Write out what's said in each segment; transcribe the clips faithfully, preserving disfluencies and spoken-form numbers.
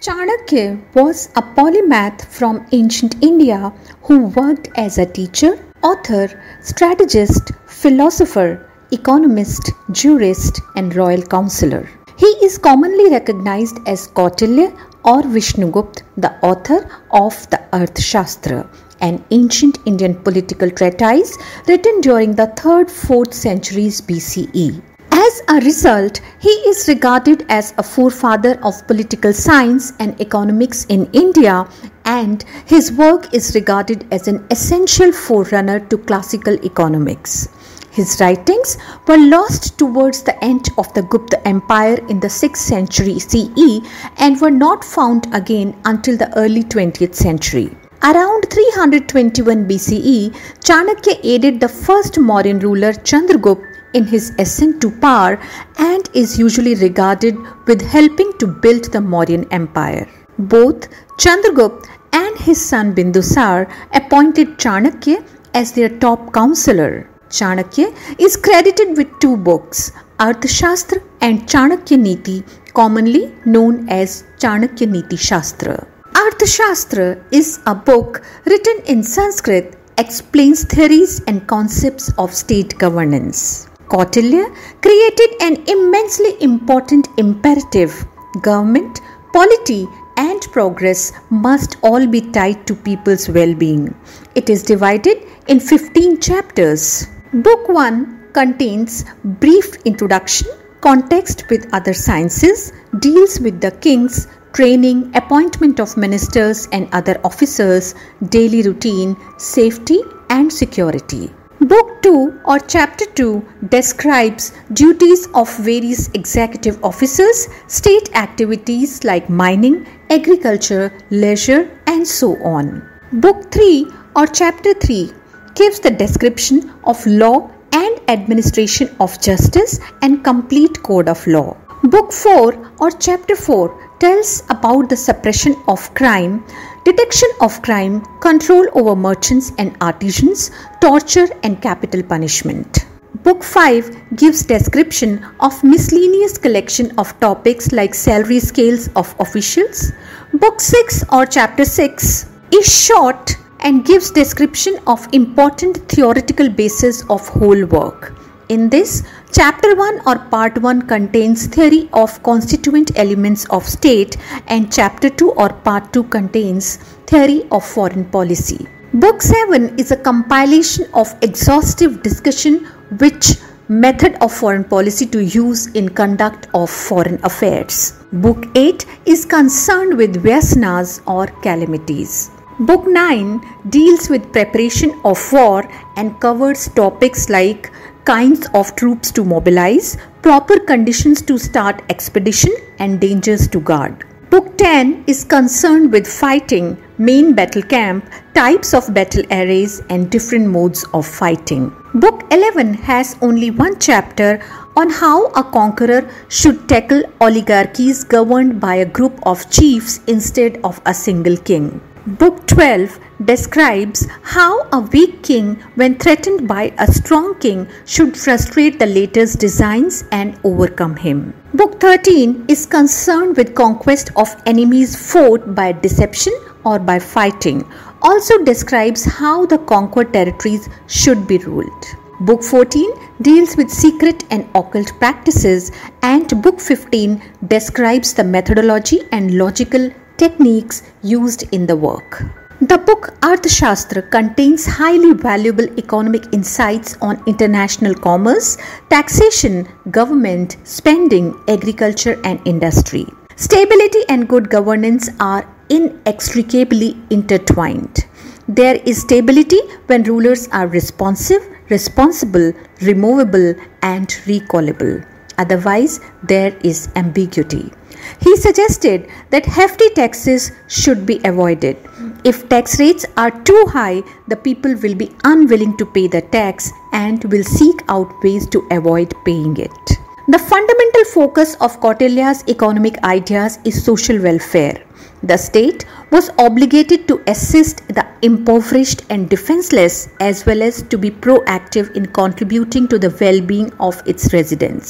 Chanakya was a polymath from ancient India who worked as a teacher, author, strategist, philosopher, economist, jurist, and royal counselor. He is commonly recognized as Kautilya or Vishnugupta, the author of the Arthashastra, an ancient Indian political treatise written during the third to fourth centuries B C E. As a result, he is regarded as a forefather of political science and economics in India, and his work is regarded as an essential forerunner to classical economics. His writings were lost towards the end of the Gupta Empire in the sixth century C E and were not found again until the early twentieth century. Around three hundred twenty-one B C E, Chanakya aided the first Mauryan ruler Chandragupta in his ascent to power and is usually regarded with helping to build the Mauryan Empire. Both Chandragupta and his son Bindusar appointed Chanakya as their top counselor. Chanakya is credited with two books, Arthashastra and Chanakya Niti, commonly known as Chanakya Niti Shastra. Arthashastra is a book written in Sanskrit, explains theories and concepts of state governance. Kautilya created an immensely important imperative: government, polity, and progress must all be tied to people's well-being. It is divided in fifteen chapters. Book one contains brief introduction, context with other sciences, deals with the kings, training, appointment of ministers and other officers, daily routine, safety and security. Book two or Chapter two describes duties of various executive officers, state activities like mining, agriculture, leisure, and so on. Book three or Chapter three gives the description of law and administration of justice and complete code of law. Book four or Chapter four tells about the suppression of crime, detection of crime, control over merchants and artisans, torture and capital punishment. Book five gives description of miscellaneous collection of topics like salary scales of officials. Book six or Chapter six is short and gives description of important theoretical basis of whole work. In this, Chapter one or Part one contains theory of constituent elements of state, and Chapter two or Part two contains theory of foreign policy. Book seven is a compilation of exhaustive discussion which method of foreign policy to use in conduct of foreign affairs. Book eight is concerned with vyasanas or calamities. Book nine deals with preparation of war and covers topics like kinds of troops to mobilize, proper conditions to start expedition, and dangers to guard. Book ten is concerned with fighting, main battle camp, types of battle arrays, and different modes of fighting. Book eleven has only one chapter on how a conqueror should tackle oligarchies governed by a group of chiefs instead of a single king. Book twelve describes how a weak king, when threatened by a strong king, should frustrate the latter's designs and overcome him. Book thirteen is concerned with conquest of enemies fought by deception or by fighting. Also describes how the conquered territories should be ruled. Book fourteen deals with secret and occult practices, and Book fifteen describes the methodology and logical techniques used in the work. The book Arthashastra contains highly valuable economic insights on international commerce, taxation, government, spending, agriculture and industry. Stability and good governance are inextricably intertwined. There is stability when rulers are responsive, responsible, removable and recallable. Otherwise, there is ambiguity. He suggested that hefty taxes should be avoided. If tax rates are too high, the people will be unwilling to pay the tax and will seek out ways to avoid paying it. The fundamental focus of Kautilya's economic ideas is social welfare. The state was obligated to assist the impoverished and defenseless, as well as to be proactive in contributing to the well-being of its residents.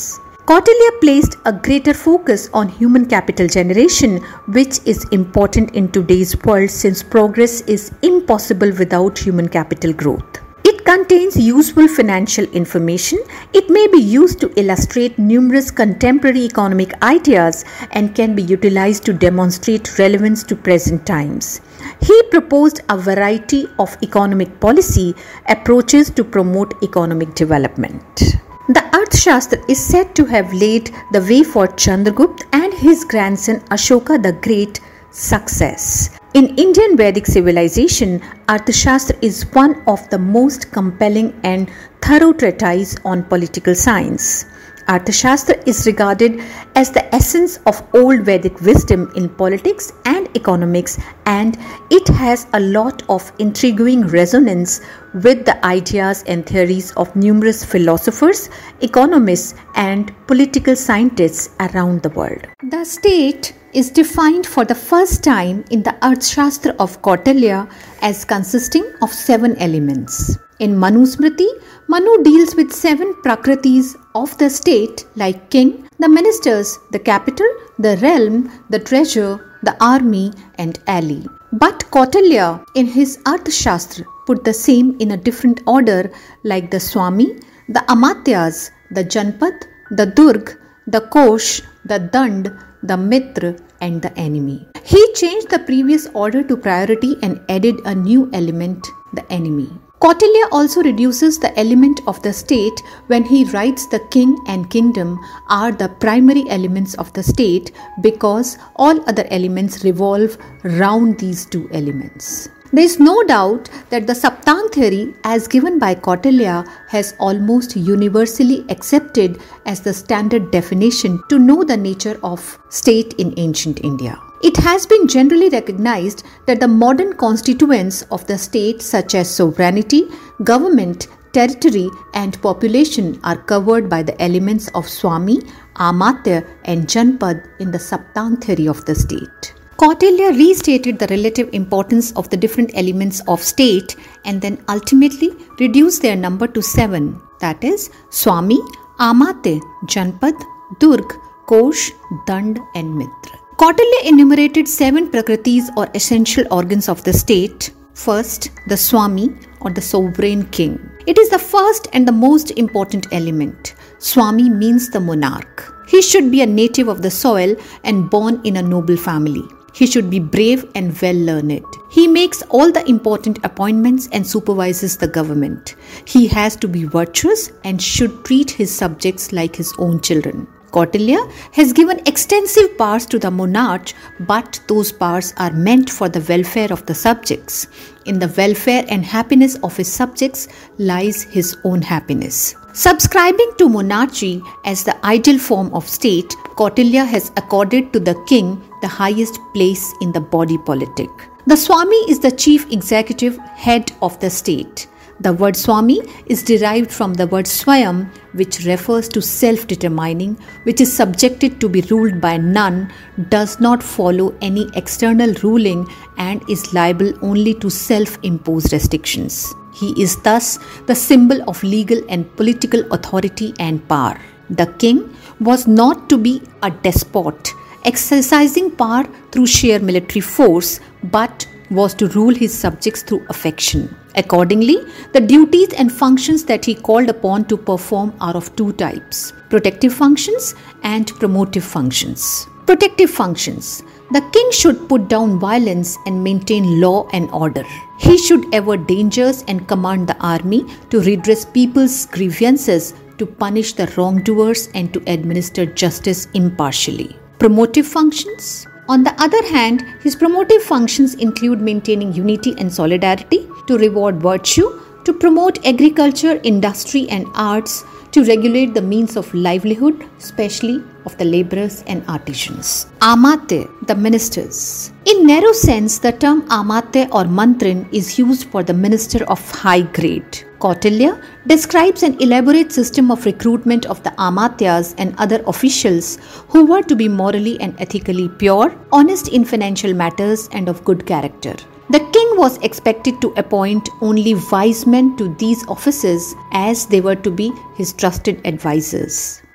Kautilya placed a greater focus on human capital generation, which is important in today's world since progress is impossible without human capital growth. It contains useful financial information. It may be used to illustrate numerous contemporary economic ideas and can be utilized to demonstrate relevance to present times. He proposed a variety of economic policy approaches to promote economic development. The Arthashastra is said to have laid the way for Chandragupta and his grandson Ashoka the Great success. In Indian Vedic civilization, Arthashastra is one of the most compelling and thorough treatise on political science. Arthashastra is regarded as the essence of old Vedic wisdom in politics and economics, and it has a lot of intriguing resonance with the ideas and theories of numerous philosophers, economists, and political scientists around the world. The state is defined for the first time in the Arthashastra of Kautilya as consisting of seven elements. In Manusmriti, Manu deals with seven prakritis of the state like king, the ministers, the capital, the realm, the treasure, the army, and ally. But Kautilya in his Arthashastra put the same in a different order like the Swami, the Amatyas, the Janpad, the Durg, the Kosh, the Dand, the Mitra, and the enemy. He changed the previous order to priority and added a new element, the enemy. Kautilya also reduces the element of the state when he writes the king and kingdom are the primary elements of the state because all other elements revolve round these two elements. There is no doubt that the Saptang theory as given by Kautilya has almost universally accepted as the standard definition to know the nature of state in ancient India. It has been generally recognized that the modern constituents of the state such as sovereignty, government, territory and population are covered by the elements of Swami, Amatya and Janpad in the Saptang theory of the state. Kautilya restated the relative importance of the different elements of state and then ultimately reduced their number to seven, that is Swami, Amatya, Janpad, Durg, Kosh, Dand and Mitra. Kautilya enumerated seven prakritis or essential organs of the state. First, the Swami or the sovereign king. It is the first and the most important element. Swami means the monarch. He should be a native of the soil and born in a noble family. He should be brave and well learned. He makes all the important appointments and supervises the government. He has to be virtuous and should treat his subjects like his own children. Kautilya has given extensive powers to the monarch, but those powers are meant for the welfare of the subjects. In the welfare and happiness of his subjects lies his own happiness. Subscribing to monarchy as the ideal form of state, Kautilya has accorded to the king the highest place in the body politic. The Swami is the chief executive head of the state. The word Swami is derived from the word Swayam, which refers to self-determining, which is subjected to be ruled by none, does not follow any external ruling, and is liable only to self-imposed restrictions. He is thus the symbol of legal and political authority and power. The king was not to be a despot, exercising power through sheer military force, but was to rule his subjects through affection. Accordingly, the duties and functions that he called upon to perform are of two types: protective functions and promotive functions. Protective functions. The king should put down violence and maintain law and order. He should avert dangers and command the army to redress people's grievances, to punish the wrongdoers and to administer justice impartially. Promotive functions. On the other hand, his promotive functions include maintaining unity and solidarity, to reward virtue, to promote agriculture, industry and arts, to regulate the means of livelihood, especially of the laborers and artisans. Amatya, the ministers. In narrow sense, the term Amatya or Mantrin is used for the minister of high grade. Kautilya describes an elaborate system of recruitment of the Amatyas and other officials who were to be morally and ethically pure, honest in financial matters and of good character. The king was expected to appoint only wise men to these offices as they were to be his trusted advisors.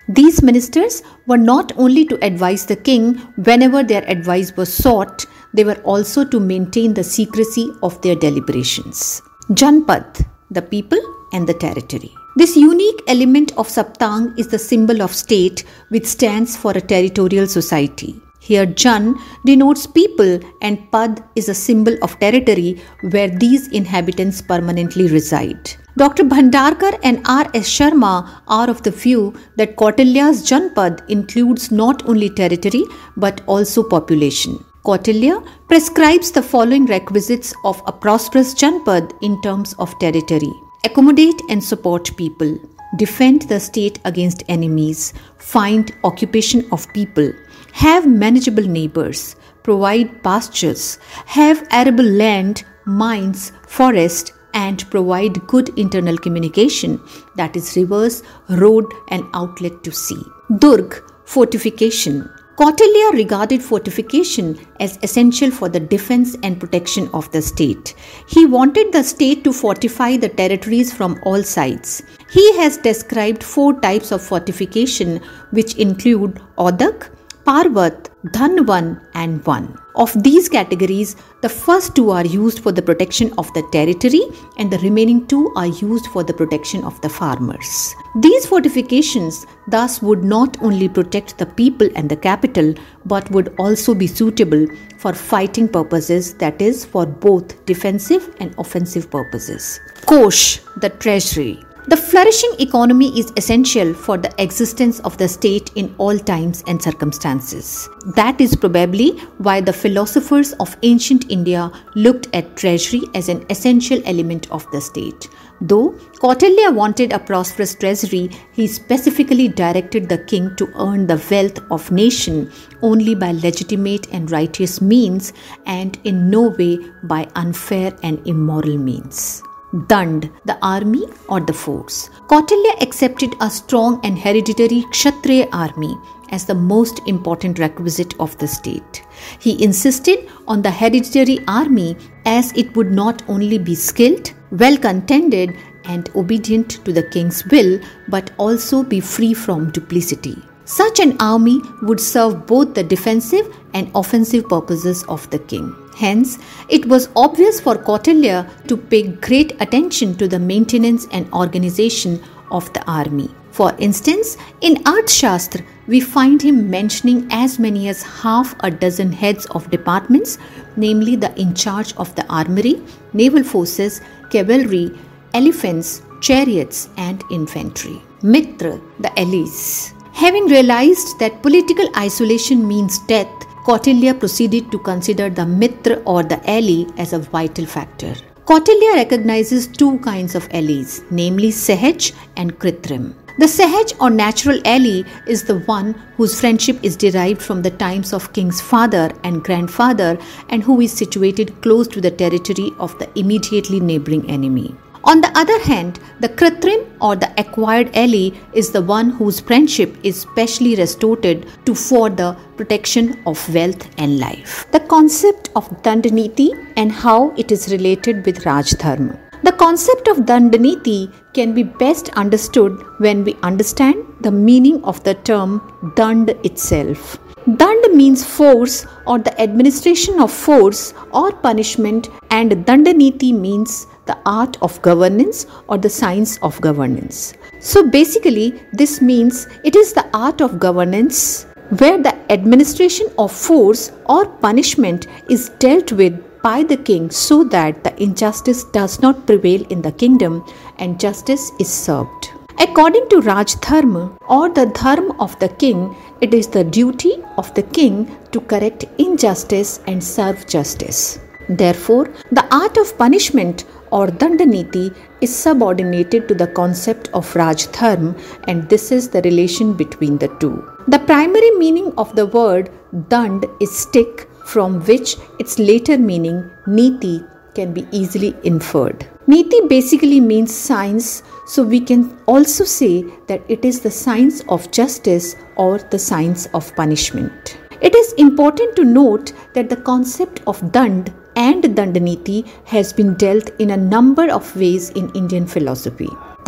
These ministers were not only to advise the king whenever their advice was sought, they were also to maintain the secrecy of their deliberations. Janpad, the people and the territory. This unique element of Saptang is the symbol of state, which stands for a territorial society. Here Jan denotes people and Pad is a symbol of territory where these inhabitants permanently reside. Doctor Bhandarkar and R S Sharma are of the view that Kautilya's Janpad includes not only territory but also population. Kautilya prescribes the following requisites of a prosperous Janpad in terms of territory: accommodate and support people, defend the state against enemies, find occupation of people, have manageable neighbors, provide pastures, have arable land, mines, forest, and provide good internal communication, that is rivers, road and outlet to sea. Durg, fortification. Kautilya regarded fortification as essential for the defense and protection of the state. He wanted the state to fortify the territories from all sides. He has described four types of fortification, which include Odak, Parvat, Dhanvan and Van. Of these categories, the first two are used for the protection of the territory and the remaining two are used for the protection of the farmers. These fortifications thus would not only protect the people and the capital but would also be suitable for fighting purposes, that is, for both defensive and offensive purposes. Kosh, the treasury. The flourishing economy is essential for the existence of the state in all times and circumstances. That is probably why the philosophers of ancient India looked at treasury as an essential element of the state. Though Kautilya wanted a prosperous treasury, he specifically directed the king to earn the wealth of nation only by legitimate and righteous means and in no way by unfair and immoral means. Dand, the army or the force. Kautilya accepted a strong and hereditary Kshatriya army as the most important requisite of the state. He insisted on the hereditary army as it would not only be skilled, well contended and obedient to the king's will but also be free from duplicity. Such an army would serve both the defensive and offensive purposes of the king. Hence, it was obvious for Kautilya to pay great attention to the maintenance and organization of the army. For instance, in Arthashastra, we find him mentioning as many as half a dozen heads of departments, namely the in charge of the armory, naval forces, cavalry, elephants, chariots and infantry. Mitra, the allies. Having realized that political isolation means death, Kautilya proceeded to consider the Mitra or the ally as a vital factor. Kautilya recognizes two kinds of allies, namely Sahaj and Kritrim. The Sahaj or natural ally is the one whose friendship is derived from the times of king's father and grandfather and who is situated close to the territory of the immediately neighboring enemy. On the other hand, the Kritrim or the acquired ally is the one whose friendship is specially restored to for the protection of wealth and life. The concept of Dandaniti and how it is related with Rajdharma. The concept of Dandaniti can be best understood when we understand the meaning of the term Dand itself. Dand means force or the administration of force or punishment, and Dandaniti means the art of governance or the science of governance. So basically, this means it is the art of governance where the administration of force or punishment is dealt with by the king so that the injustice does not prevail in the kingdom and justice is served. According to Rajdharma or the dharma of the king, it is the duty of the king to correct injustice and serve justice. Therefore, the art of punishment or Dandaniti is subordinated to the concept of Rajdharma, and this is the relation between the two. The primary meaning of the word Dand is stick, from which its later meaning Niti can be easily inferred. Niti basically means science, so we can also say that it is the science of justice or the science of punishment. It is important to note that the concept of Dand and Dandaniti has been dealt in a number of ways in Indian philosophy.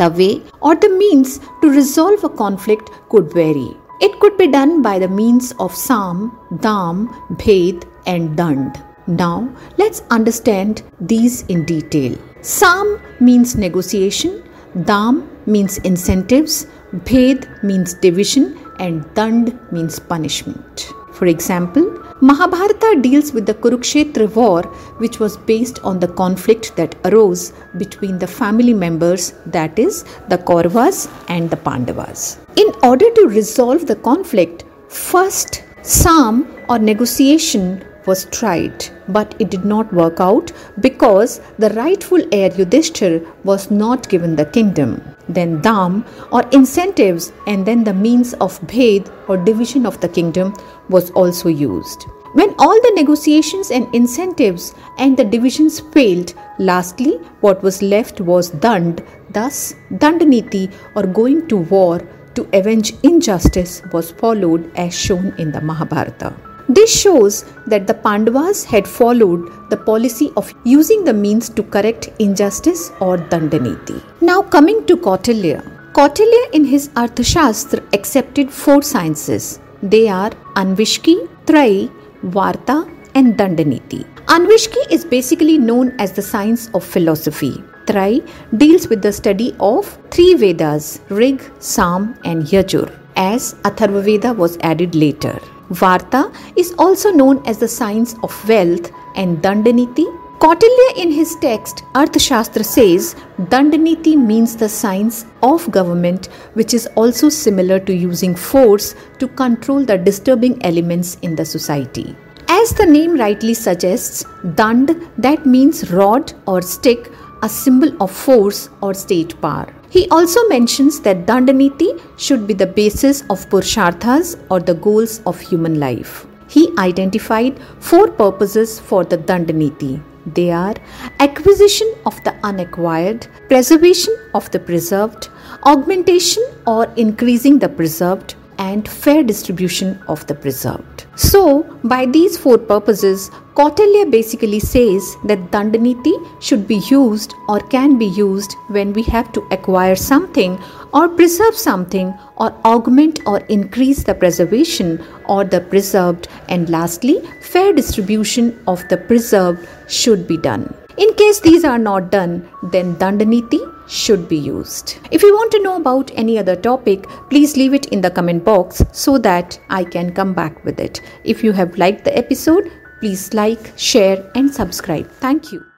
The way or the means to resolve a conflict could vary. It could be done by the means of Sam, Dam, Bhed and Dand. Now let's understand these in detail. Sam means negotiation, Dam means incentives, Bhed means division and Dand means punishment. For example, Mahabharata deals with the Kurukshetra war, which was based on the conflict that arose between the family members, that is, the Kauravas and the Pandavas. In order to resolve the conflict, first Sam or negotiation was tried, but it did not work out because the rightful heir Yudhishthir was not given the kingdom. Then Dam or incentives and then the means of Bhed or division of the kingdom was also used. When all the negotiations and incentives and the divisions failed, lastly what was left was Dand. Thus Dandaniti or going to war to avenge injustice was followed as shown in the Mahabharata. This shows that the Pandavas had followed the policy of using the means to correct injustice or Dandaniti. Now coming to Kautilya. Kautilya in his Arthashastra accepted four sciences. They are Anvishki, Trai, Varta and Dandaniti. Anvishki is basically known as the science of philosophy. Trai deals with the study of three Vedas, Rig, Sam and Yajur, as Atharva Veda was added later. Varta is also known as the science of wealth and Dandaniti. Kautilya in his text Arthashastra says Dandaniti means the science of government, which is also similar to using force to control the disturbing elements in the society. As the name rightly suggests, Dand, that means rod or stick, a symbol of force or state power. He also mentions that Dandaniti should be the basis of Purusharthas or the goals of human life. He identified four purposes for the Dandaniti. They are acquisition of the unacquired, preservation of the preserved, augmentation or increasing the preserved, and fair distribution of the preserved. So, by these four purposes, Kautilya basically says that Dandaniti should be used or can be used when we have to acquire something or preserve something or augment or increase the preservation or the preserved, and lastly, fair distribution of the preserved should be done. In case these are not done, then Dandaniti should be used. If you want to know about any other topic, please leave it in the comment box so that I can come back with it. If you have liked the episode, please like, share and subscribe. Thank you.